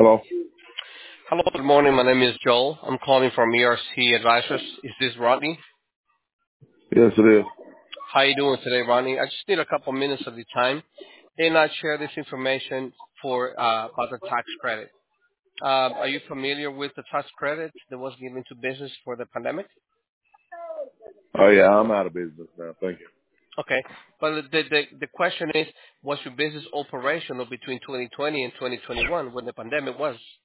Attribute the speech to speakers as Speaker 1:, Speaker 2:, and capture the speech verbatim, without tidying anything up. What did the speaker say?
Speaker 1: Hello?
Speaker 2: Hello, good morning. My name is Joel. I'm calling from E R C Advisors. Is this Rodney?
Speaker 1: Yes, it is.
Speaker 2: How you doing today, Rodney? I just need a couple minutes of your time, and I share this information for uh, about the tax credit. Um, are you familiar with the tax credit that was given to business for the pandemic?
Speaker 1: Oh, yeah, I'm out of business now. Thank you.
Speaker 2: Okay, but the the the question is, was your business operational between twenty twenty and twenty twenty-one when the pandemic was?